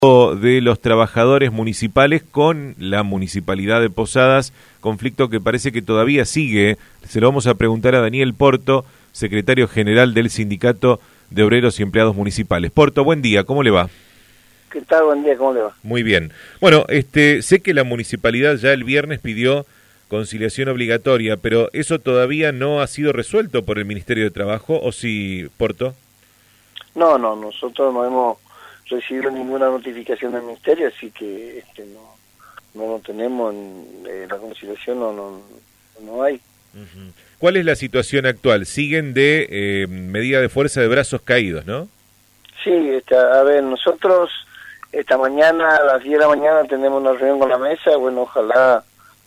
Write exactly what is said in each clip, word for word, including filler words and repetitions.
de los trabajadores municipales con la Municipalidad de Posadas, conflicto que parece que todavía sigue. Se lo vamos a preguntar a Daniel Porto, secretario general del Sindicato de Obreros y Empleados Municipales. Porto, buen día, ¿cómo le va? ¿Qué tal? Buen día, ¿cómo le va? Muy bien. Bueno, este, sé que la municipalidad ya el viernes pidió conciliación obligatoria, pero eso todavía no ha sido resuelto por el Ministerio de Trabajo, ¿o sí, Porto? No, no, nosotros no hemos recibido ninguna notificación del Ministerio, así que este, no, no lo tenemos, eh, la conciliación no, no, no hay. Uh-huh. ¿Cuál es la situación actual? Siguen de eh, medida de fuerza de brazos caídos, ¿no? Sí, este, a ver, nosotros esta mañana, a las diez de la mañana, tenemos una reunión con la mesa. Bueno, ojalá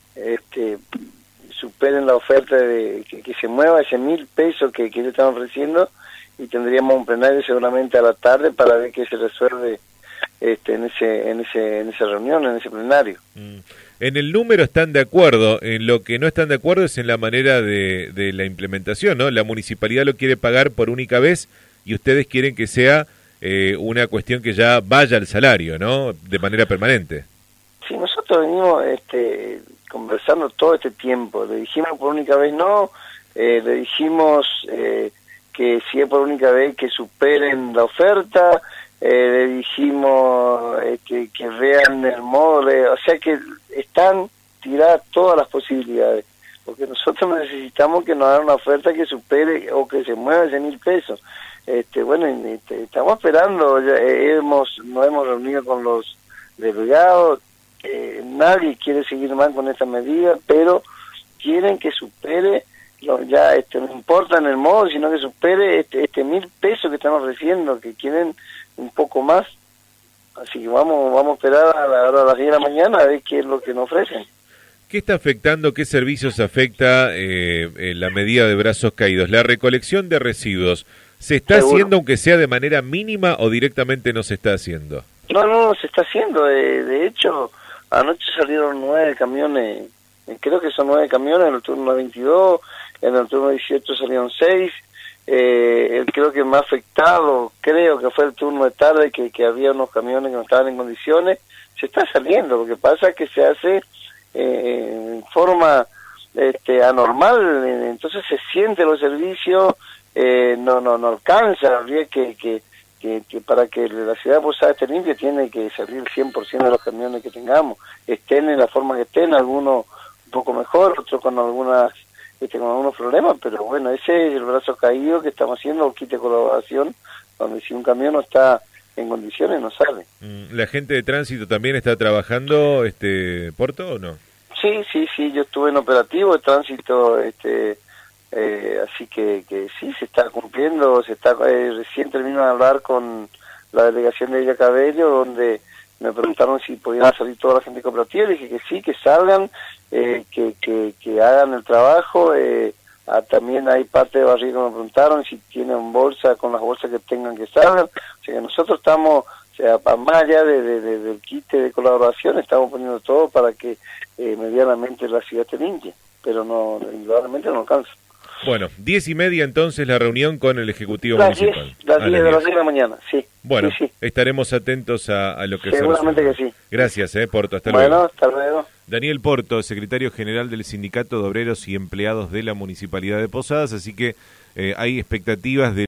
este, superen la oferta de que, que se mueva ese mil pesos que, que ellos están ofreciendo, y tendríamos un plenario seguramente a la tarde para ver qué se resuelve este, en ese en ese en esa reunión, en ese plenario. Mm. En el número están de acuerdo, en lo que no están de acuerdo es en la manera de, de la implementación, ¿no? La municipalidad lo quiere pagar por única vez y ustedes quieren que sea eh, una cuestión que ya vaya al salario, ¿no? De manera permanente. Sí, nosotros venimos este, conversando todo este tiempo. Le dijimos por única vez no, eh, le dijimos eh, que si es por única vez que superen la oferta, eh, le dijimos eh, que, que vean el modo, de, o sea que están tiradas todas las posibilidades, porque nosotros necesitamos que nos hagan una oferta que supere o que se mueva ese mil pesos. Este, bueno, este, estamos esperando, ya, eh, hemos, nos hemos reunido con los delegados, eh, nadie quiere seguir más con esta medida, pero quieren que supere. No, ya este, no importa en el modo, sino que supere este, este mil pesos que están ofreciendo, que quieren un poco más. Así que vamos vamos a esperar a, la, a las diez de la mañana a ver qué es lo que nos ofrecen. ¿Qué está afectando, qué servicios afecta eh, eh, la medida de brazos caídos? La recolección de residuos, ¿se está Seguro. haciendo aunque sea de manera mínima o directamente no se está haciendo? No, no, no se está haciendo. De, de hecho, anoche salieron nueve camiones, creo que son nueve camiones en el turno veintidós, en el turno dieciocho salieron seis, eh, el creo que más afectado, creo que fue el turno de tarde, que, que había unos camiones que no estaban en condiciones. Se está saliendo, lo que pasa es que se hace eh, en forma este, anormal, entonces se sienten los servicios, eh, no no no alcanza, habría que, que, que, que para que la ciudad de Posadas esté limpia tiene que salir el cien por ciento de los camiones que tengamos, estén en la forma que estén, algunos un poco mejor, otros con algunas Este, con algunos problemas, pero bueno, ese es el brazo caído que estamos haciendo, el kit de colaboración, donde si un camión no está en condiciones no sale. ¿La gente de tránsito también está trabajando, este Porto, o no? Sí, sí, sí, yo estuve en operativo de tránsito, este, eh, así que, que sí, se está cumpliendo, se está eh, recién termino de hablar con la delegación de Villa Cabello, donde me preguntaron si podían salir toda la gente cooperativa, le dije que sí, que salgan, eh, que, que, que hagan el trabajo. Eh, ah, también hay parte de barrio que me preguntaron si tienen bolsa, con las bolsas que tengan que salgan. O sea que nosotros estamos, o sea, más allá de, de, de, del kit de colaboración, estamos poniendo todo para que eh, medianamente la ciudad esté limpia, pero no, indudablemente no alcanza. Bueno, diez y media entonces la reunión con el Ejecutivo las Municipal. diez, las diez de las diez de la mañana, sí. Bueno, sí, sí. estaremos atentos a, a lo que seguramente que sí. Gracias, eh, Porto, hasta bueno, luego. Bueno, hasta luego. Daniel Porto, secretario general del Sindicato de Obreros y Empleados de la Municipalidad de Posadas, así que eh, hay expectativas de